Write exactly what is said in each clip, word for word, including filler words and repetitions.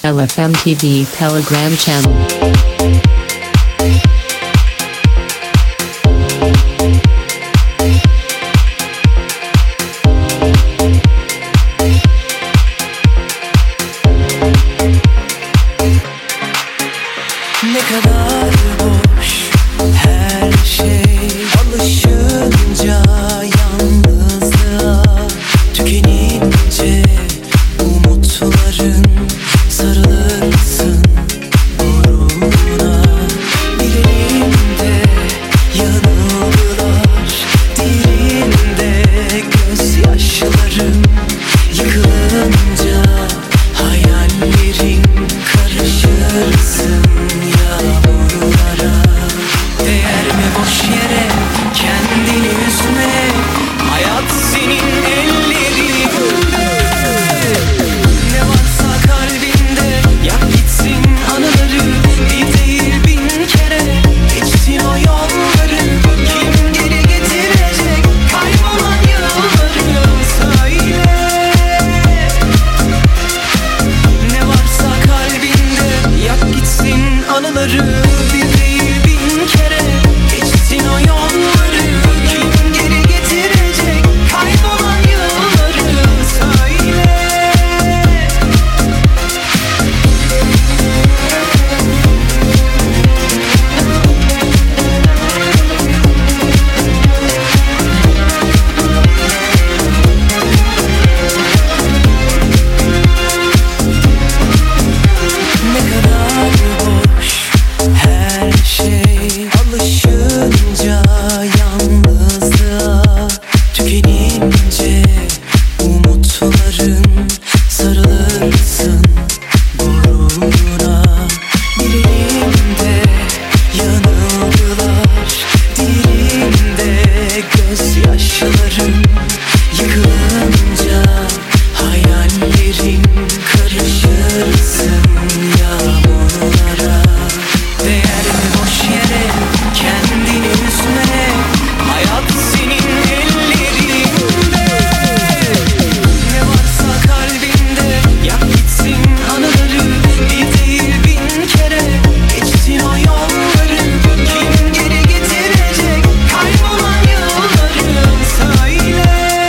L F M T V Telegram channel. Ne kadar boş her şey, alışınca yalnızlığa, tükenince umutların, sarılırsın gururuna. Dilimde yanılgılar, dilimde gözyaşlarım, yıkılınca hayallerin karışırsın yağmurlara. Değer mi boş yere kendini üzme, hayat senin ellerinde. Ne varsa kalbinde yak gitsin anıları, bir değil bin kere geçtin o yolları. Kim geri getirecek kaybolan yılları, söyle. Ne varsa kalbinde yak gitsin anıları, bir değil bin kere geçtin o yolları. Kim geri getirecek kaybolan yılları, söyle. Ne kadar boş her şey, alışınca yalnızlığa, tükenince umutların, sarılırsın gururuna. Dilimde yanılgılar, dilimde gözyaşlarım, yıkılınca hayallerin karışırsın yağmurlara. Değer mi boş yere kendini üzme, hayat senin ellerinde. Ne varsa kalbinde yak gitsin anıları, bir değil bin kere geçtin o yolları. Kim geri getirecek kaybolan yılları, söyle.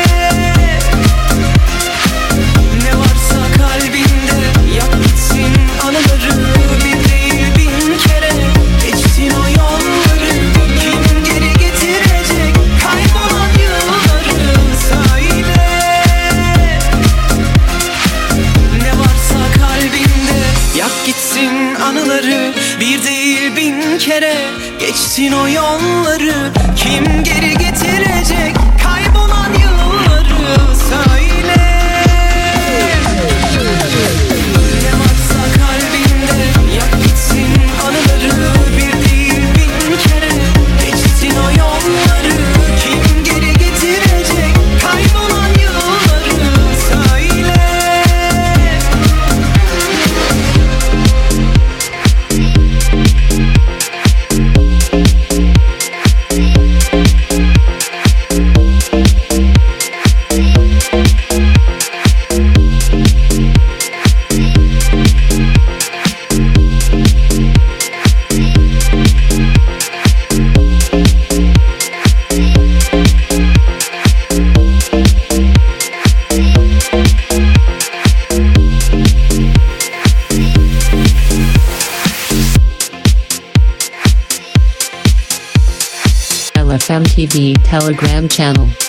Ne varsa kalbinde yak gitsin anıları, bir değil bin kere geçtin o yolları. Kim geri getirecek kaybolan yılları, söyle. Ne varsa kalbinde yak gitsin anıları, bir değil bin kere geçtin o yolları. Kim geri getirecek kaybolan yılları, söyle. Ne varsa kalbinde yak gitsin anıları, bir değil bin kere geçtin o yolları. Kim geri getirecek kaybolan yılları, söyle. L F M T V Telegram channel.